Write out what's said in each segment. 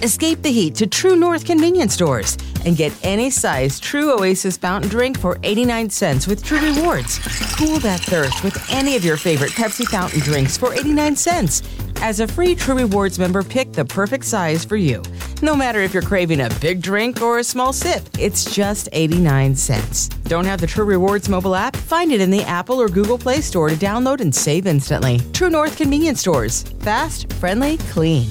Escape the heat to True North convenience stores and get any size True Oasis fountain drink for 89 cents with True Rewards. Cool that thirst with any of your favorite Pepsi fountain drinks for 89 cents. As a free True Rewards member, pick the perfect size for you. No matter if you're craving a big drink or a small sip, it's just 89 cents. Don't have the True Rewards mobile app? Find it in the Apple or Google Play Store to download and save instantly. True North convenience stores. Fast, friendly, clean.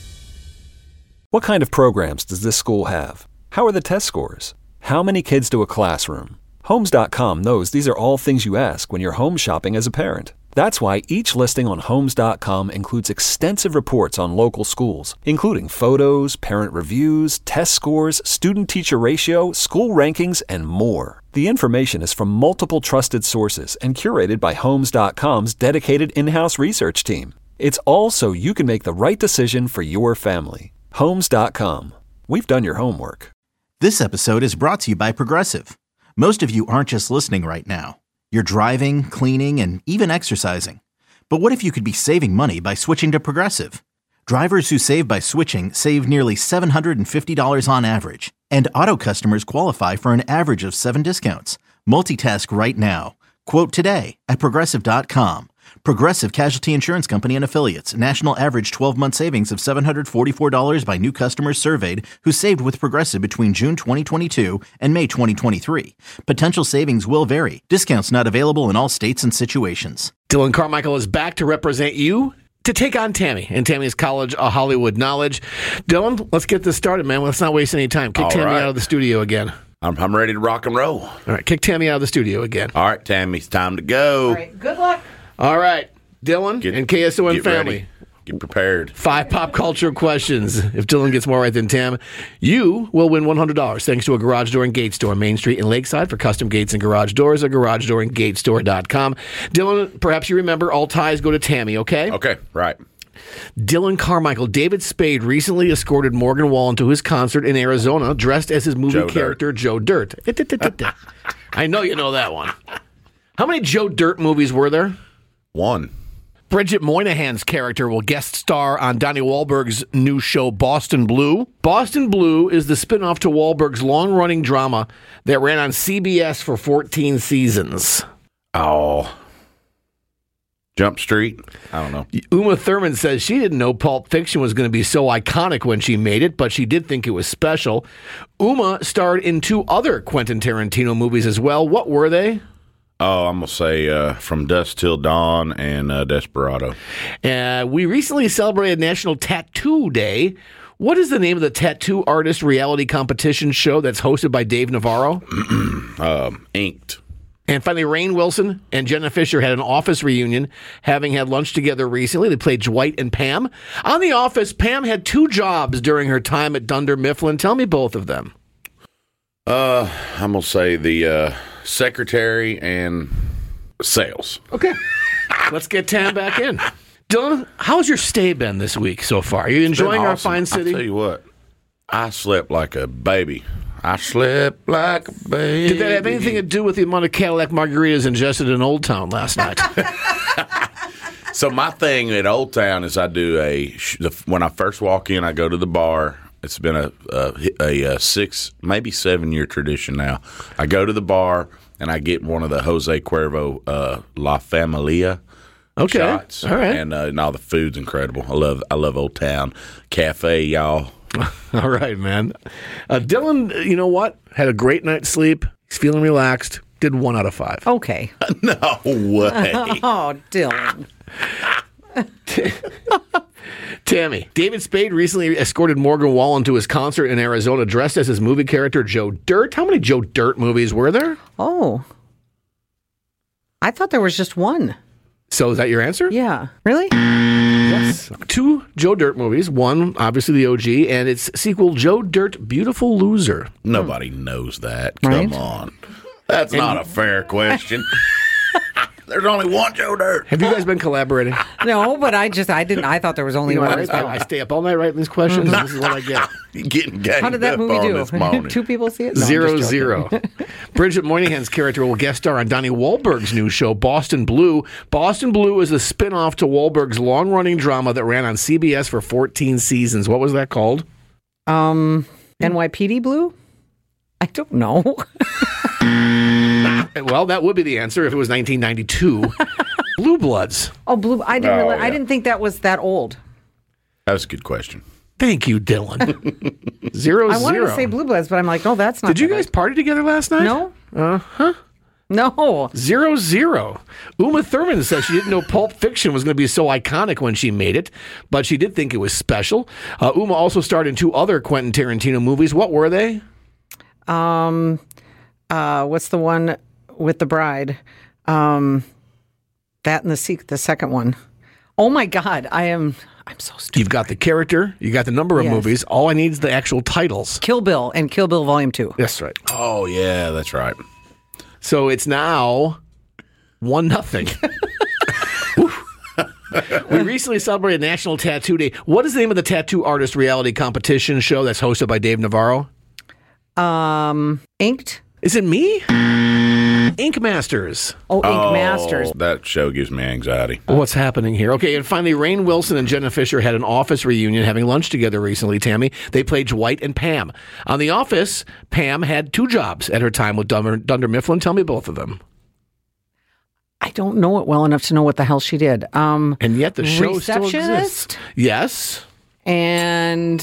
What kind of programs does this school have? How are the test scores? How many kids do a classroom? Homes.com knows these are all things you ask when you're home shopping as a parent. That's why each listing on Homes.com includes extensive reports on local schools, including photos, parent reviews, test scores, student-teacher ratio, school rankings, and more. The information is from multiple trusted sources and curated by Homes.com's dedicated in-house research team. It's all so you can make the right decision for your family. Homes.com. We've done your homework. This episode is brought to you by Progressive. Most of you aren't just listening right now. You're driving, cleaning, and even exercising. But what if you could be saving money by switching to Progressive? Drivers who save by switching save nearly $750 on average. And auto customers qualify for an average of 7 discounts. Multitask right now. Quote today at Progressive.com. Progressive Casualty Insurance Company and Affiliates. National average 12-month savings of $744 by new customers surveyed who saved with Progressive between June 2022 and May 2023. Potential savings will vary. Discounts not available in all states and situations. Dylan Carmichael is back to represent you to take on Tammy and Tammy's College of Hollywood Knowledge. Dylan, let's get this started, man. Let's not waste any time. Kick Tammy out of the studio again. I'm ready to rock and roll. All right, kick Tammy out of the studio again. All right, Tammy, it's time to go. All right, good luck. All right, Dylan and KSON family. Ready. Get prepared. 5 pop culture questions. If Dylan gets more right than Tam, you will win $100 thanks to a garage door and gate store, Main Street in Lakeside, for custom gates and garage doors at garagedoorandgatestore.com. Dylan, perhaps you remember all ties go to Tammy, okay? Okay, right. Dylan Carmichael. David Spade recently escorted Morgan Wallen to his concert in Arizona dressed as his movie character, Joe Dirt. I know you know that one. How many Joe Dirt movies were there? 1. Bridget Moynihan's character will guest star on Donnie Wahlberg's new show, Boston Blue. Boston Blue is the spinoff to Wahlberg's long-running drama that ran on CBS for 14 seasons. Oh. Jump Street? I don't know. Uma Thurman says she didn't know Pulp Fiction was going to be so iconic when she made it, but she did think it was special. Uma starred in 2 other Quentin Tarantino movies as well. What were they? Oh, I'm going to say From Dusk Till Dawn and Desperado. We recently celebrated National Tattoo Day. What is the name of the tattoo artist reality competition show that's hosted by Dave Navarro? Inked. And finally, Rainn Wilson and Jenna Fischer had an office reunion, having had lunch together recently. They played Dwight and Pam. On The Office, Pam had 2 jobs during her time at Dunder Mifflin. Tell me both of them. I'm going to say the secretary and sales. Okay. Let's get Tam back in. Dylan, how's your stay been this week so far? Are you enjoying our fine city? I'll tell you what, I slept like a baby. I slept like a baby. Did that have anything to do with the amount of Cadillac margaritas ingested in Old Town last night? So my thing at Old Town is I do when I first walk in, I go to the bar. It's been a 6, maybe 7-year tradition now. I go to the bar and I get one of the Jose Cuervo La Familia shots. All right. And all the food's incredible. I love Old Town Cafe, y'all. All right, man. Dylan, you know what? Had a great night's sleep. He's feeling relaxed. Did 1 out of 5. Okay. No way. Oh, Dylan. Tammy, David Spade recently escorted Morgan Wallen to his concert in Arizona dressed as his movie character, Joe Dirt. How many Joe Dirt movies were there? Oh. I thought there was just 1. So is that your answer? Yeah. Really? Yes. 2 Joe Dirt movies. 1, obviously the OG, and its sequel, Joe Dirt, Beautiful Loser. Nobody knows that. Right? Come on. That's not a fair question. There's only 1 Joe Dirt. Have you guys been collaborating? No, but I thought there was only 1. I stay up all night writing these questions, and this is what I get. You're getting ganged How did that up movie on do? this morning. 2 people see it? No, 0-0. Bridget Moynihan's character will guest star on Donnie Wahlberg's new show, Boston Blue. Boston Blue is a spinoff to Wahlberg's long-running drama that ran on CBS for 14 seasons. What was that called? NYPD Blue? I don't know. Well, that would be the answer if it was 1992. Blue Bloods. Oh, Blue. I didn't think that was that old. That was a good question. Thank you, Dylan. 0-0. I wanted to say Blue Bloods, but I'm like, oh, that's not. Did you guys party together last night? No. Uh-huh. No. 0-0. Uma Thurman says she didn't know Pulp Fiction was going to be so iconic when she made it, but she did think it was special. Uma also starred in 2 other Quentin Tarantino movies. What were they? What's the one with the bride? That and the second one. Oh my God, I'm so stupid. You've got the character, you got the number of movies. All I need is the actual titles. Kill Bill and Kill Bill Volume 2. That's right. Oh, yeah, that's right. So it's now 1-0. We recently celebrated National Tattoo Day. What is the name of the tattoo artist reality competition show that's hosted by Dave Navarro? Inked? Is it me? Ink Masters. Oh, Ink Masters. That show gives me anxiety. What's happening here? Okay, and finally, Rainn Wilson and Jenna Fischer had an office reunion having lunch together recently, Tammy. They played Dwight and Pam. On The Office, Pam had 2 jobs at her time with Dunder Mifflin. Tell me both of them. I don't know it well enough to know what the hell she did. And yet the show still Receptionist? exists. Yes. And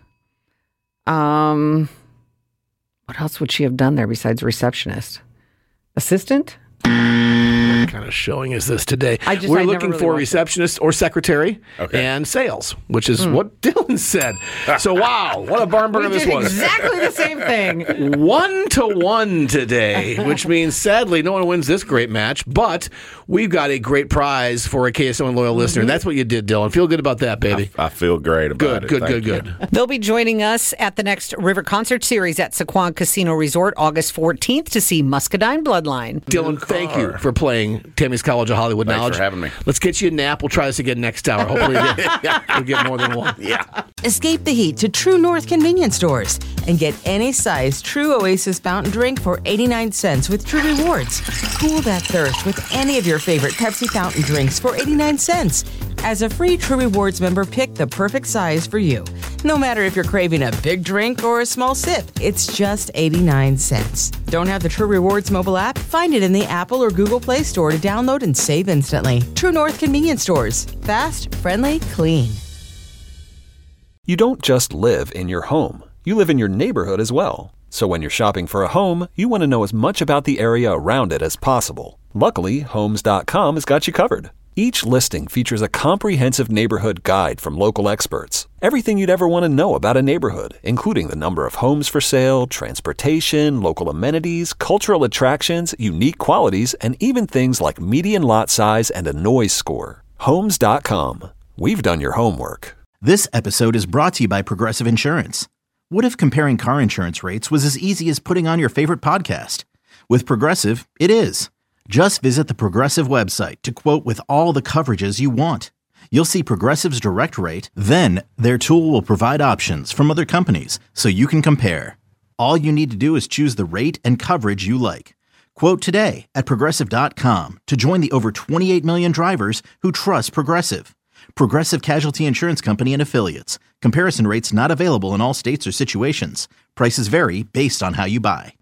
what else would she have done there besides receptionist? Assistant? What kind of showing is this today? We're looking for receptionist or secretary and sales, which is what Dylan said. So, wow, what a barn burner this was. Exactly the same thing. 1-1 today, which means, sadly, no one wins this great match, but we've got a great prize for a KSON loyal listener. That's what you did, Dylan. Feel good about that, baby. I feel great about it. Good. They'll be joining us at the next River Concert Series at Saquon Casino Resort August 14th to see Muscadine Bloodline. Dylan, thank you for playing Tammy's College of Hollywood Thanks Knowledge. for having me. Let's get you a nap. We'll try this again next hour. Hopefully we'll get more than one. Yeah. Escape the heat to True North convenience stores and get any size True Oasis fountain drink for 89 cents with True Rewards. Cool that thirst with any of your favorite Pepsi fountain drinks for 89 cents. As a free True Rewards member, pick the perfect size for you. No matter if you're craving a big drink or a small sip, it's just 89 cents. Don't have the True Rewards mobile app? Find it in the Apple or Google Play Store to download and save instantly. True North convenience stores. Fast, friendly, clean. You don't just live in your home. You live in your neighborhood as well. So when you're shopping for a home, you want to know as much about the area around it as possible. Luckily, Homes.com has got you covered. Each listing features a comprehensive neighborhood guide from local experts. Everything you'd ever want to know about a neighborhood, including the number of homes for sale, transportation, local amenities, cultural attractions, unique qualities, and even things like median lot size and a noise score. Homes.com. We've done your homework. This episode is brought to you by Progressive Insurance. What if comparing car insurance rates was as easy as putting on your favorite podcast? With Progressive, it is. Just visit the Progressive website to quote with all the coverages you want. You'll see Progressive's direct rate, then their tool will provide options from other companies so you can compare. All you need to do is choose the rate and coverage you like. Quote today at Progressive.com to join the over 28 million drivers who trust Progressive. Progressive Casualty Insurance Company and Affiliates. Comparison rates not available in all states or situations. Prices vary based on how you buy.